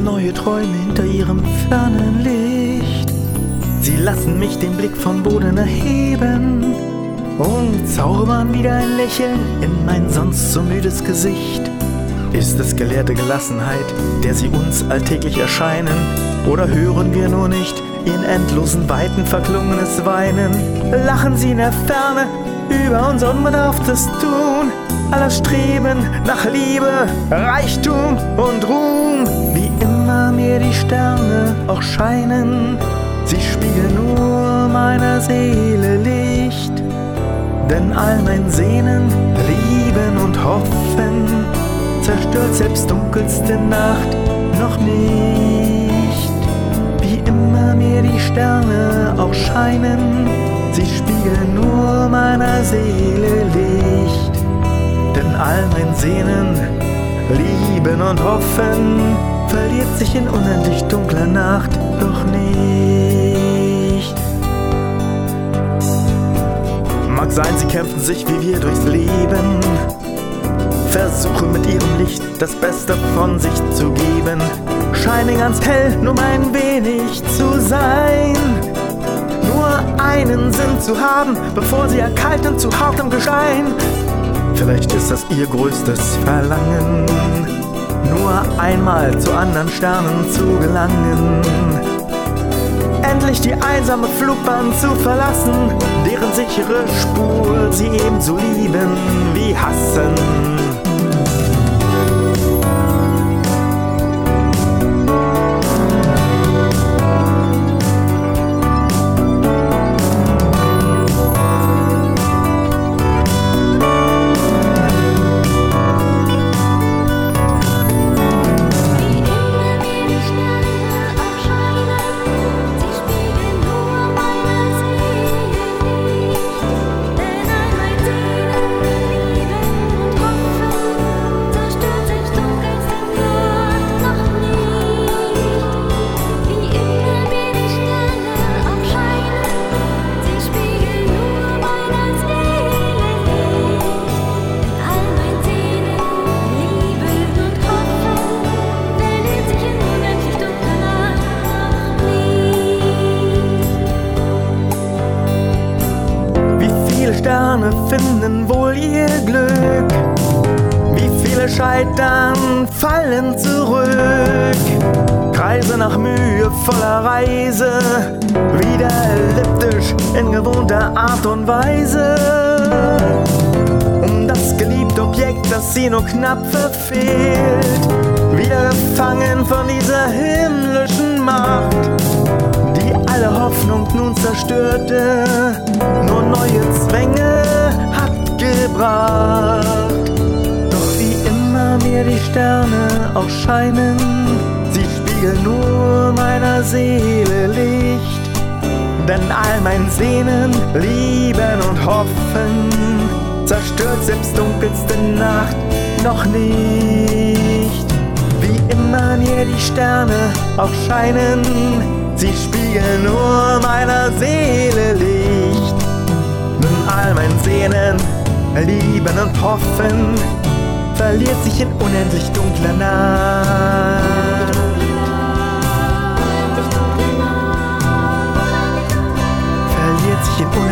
neue Träume hinter ihrem fernen Licht. Sie lassen mich den Blick vom Boden erheben und zaubern wieder ein Lächeln in mein sonst so müdes Gesicht. Ist es gelehrte Gelassenheit, der sie uns alltäglich erscheinen? Oder hören wir nur nicht in endlosen Weiten verklungenes Weinen? Lachen sie in der Ferne über unser unbedarftes Tun, aller Streben nach Liebe, Reichtum und Ruhm. Wie immer mir die Sterne auch scheinen, sie spiegeln nur meiner Seele Licht. Denn all mein Sehnen, Lieben und Hoffen zerstört selbst dunkelste Nacht noch nicht. Wie immer mir die Sterne auch scheinen, sie spiegeln nur meiner Seele Licht. Denn all mein Sehnen, Lieben und Hoffen verliert sich in unendlich dunkler Nacht doch nicht. Mag sein, sie kämpfen sich wie wir durchs Leben, versuchen mit ihrem Licht das Beste von sich zu geben, scheinen ganz hell, nur ein wenig zu sein, nur einen Sinn zu haben, bevor sie erkalten zu hartem Gestein. Vielleicht ist das ihr größtes Verlangen, nur einmal zu anderen Sternen zu gelangen, endlich die einsame Flugbahn zu verlassen, deren sichere Spur sie ebenso lieben wie hassen. Sterne finden wohl ihr Glück, wie viele scheitern, fallen zurück, Kreise nach mühevoller Reise, wieder elliptisch in gewohnter Art und Weise, um das geliebte Objekt, das sie nur knapp verfehlt, wieder gefangen von dieser himmlischen Macht, die alle Hoffnung nun zerstörte, nur neue Zwänge hat gebracht. Doch wie immer mir die Sterne auch scheinen, sie spiegeln nur meiner Seele Licht. Denn all mein Sehnen, Lieben und Hoffen zerstört selbst dunkelste Nacht noch nicht. Wie immer mir die Sterne auch scheinen, sie spiegeln nur meiner Seele Licht. Nun all mein Sehnen, Lieben und Hoffen verliert sich in unendlich dunkler Nacht. Verliert sich in